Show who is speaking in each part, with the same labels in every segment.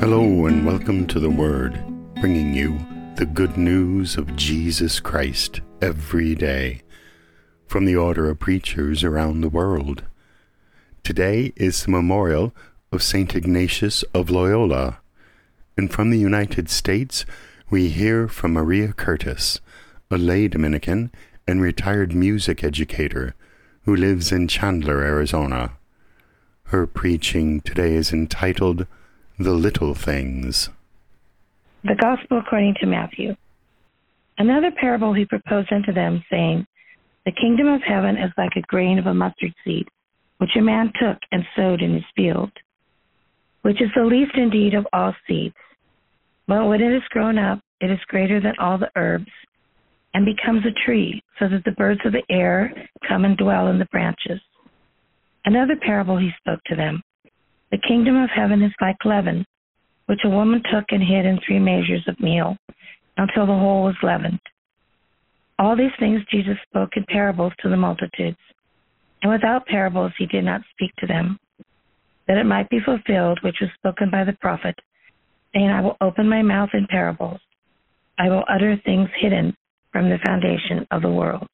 Speaker 1: Hello and welcome to The Word, bringing you the good news of Jesus Christ every day from the order of preachers around the world. Today is the memorial of St. Ignatius of Loyola, and from the United States we hear from Maria Curtis, a lay Dominican and retired music educator who lives in Chandler, Arizona. Her preaching today is entitled The Little Things.
Speaker 2: The Gospel according to Matthew. Another parable he proposed unto them, saying, The kingdom of heaven is like a grain of a mustard seed, which a man took and sowed in his field, which is the least indeed of all seeds. But when it is grown up, it is greater than all the herbs, and becomes a tree, so that the birds of the air come and dwell in the branches. Another parable he spoke to them. The kingdom of heaven is like leaven, which a woman took and hid in 3 measures of meal, until the whole was leavened. All these things Jesus spoke in parables to the multitudes, and without parables he did not speak to them, that it might be fulfilled which was spoken by the prophet, saying, I will open my mouth in parables. I will utter things hidden from the foundation of the world.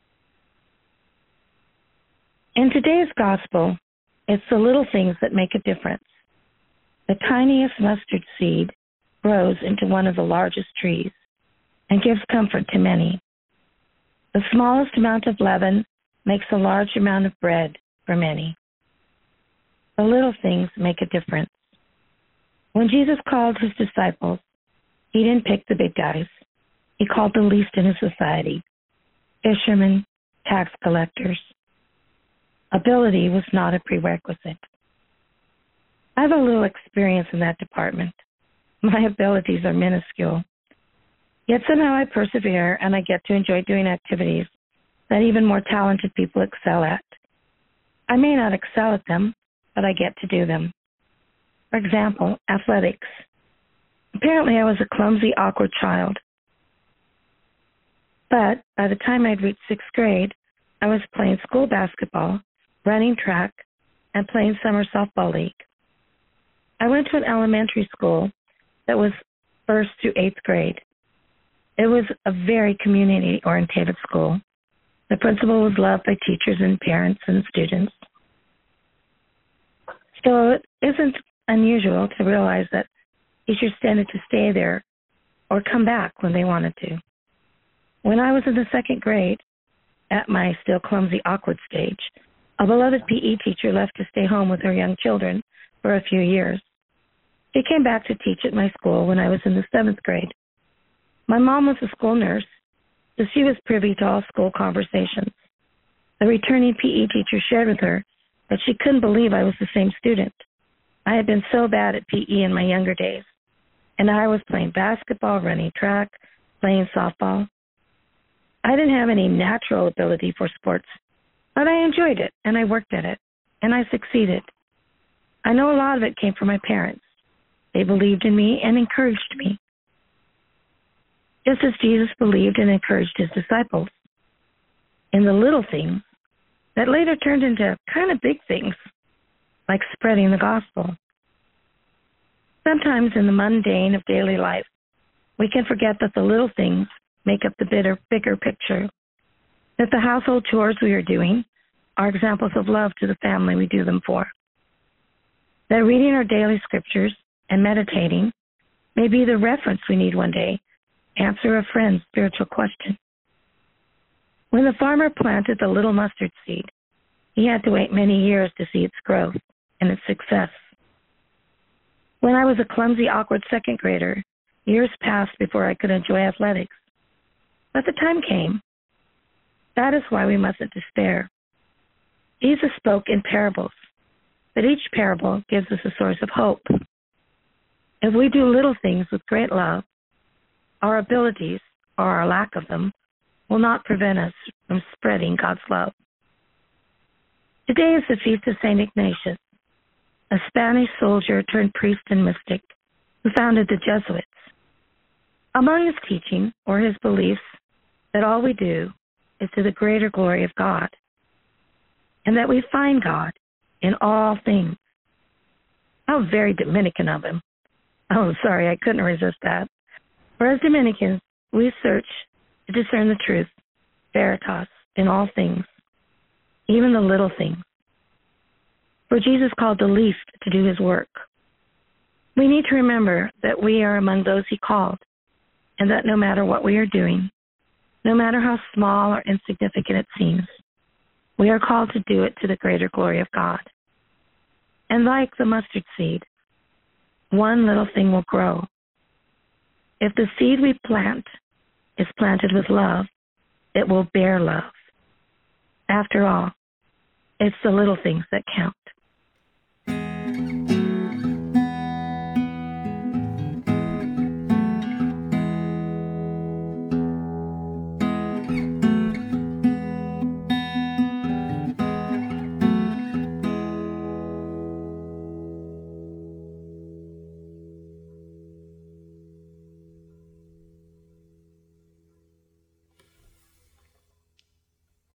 Speaker 2: In today's gospel, it's the little things that make a difference. The tiniest mustard seed grows into one of the largest trees and gives comfort to many. The smallest amount of leaven makes a large amount of bread for many. The little things make a difference. When Jesus called his disciples, he didn't pick the big guys. He called the least in his society, fishermen, tax collectors. Ability was not a prerequisite. I have a little experience in that department. My abilities are minuscule. Yet somehow I persevere and I get to enjoy doing activities that even more talented people excel at. I may not excel at them, but I get to do them. For example, athletics. Apparently I was a clumsy, awkward child. But by the time I'd reached 6th grade, I was playing school basketball, running track, and playing summer softball league. I went to an elementary school that was 1st through 8th grade. It was a very community-oriented school. The principal was loved by teachers and parents and students. So it isn't unusual to realize that teachers tended to stay there or come back when they wanted to. When I was in the 2nd grade, at my still clumsy, awkward stage, a beloved PE teacher left to stay home with her young children for a few years. She came back to teach at my school when I was in the 7th grade. My mom was a school nurse, so she was privy to all school conversations. The returning PE teacher shared with her that she couldn't believe I was the same student. I had been so bad at PE in my younger days, and I was playing basketball, running track, playing softball. I didn't have any natural ability for sports, but I enjoyed it, and I worked at it, and I succeeded. I know a lot of it came from my parents. They believed in me and encouraged me, just as Jesus believed and encouraged his disciples. In the little things that later turned into kind of big things, like spreading the gospel. Sometimes in the mundane of daily life, we can forget that the little things make up the bigger picture, that the household chores we are doing are examples of love to the family we do them for, that reading our daily scriptures and meditating may be the reference we need one day to answer a friend's spiritual question. When the farmer planted the little mustard seed, he had to wait many years to see its growth and its success. When I was a clumsy, awkward 2nd grader, years passed before I could enjoy athletics. But the time came. That is why we mustn't despair. Jesus spoke in parables, but each parable gives us a source of hope. If we do little things with great love, our abilities, or our lack of them, will not prevent us from spreading God's love. Today is the feast of St. Ignatius, a Spanish soldier turned priest and mystic who founded the Jesuits. Among his teaching or his beliefs that all we do is to the greater glory of God, and that we find God in all things. How very Dominican of him. Oh, sorry, I couldn't resist that. For as Dominicans, we search to discern the truth, veritas, in all things, even the little things. For Jesus called the least to do his work. We need to remember that we are among those he called, and that no matter what we are doing, no matter how small or insignificant it seems, we are called to do it to the greater glory of God. And like the mustard seed, one little thing will grow. If the seed we plant is planted with love, it will bear love. After all, it's the little things that count.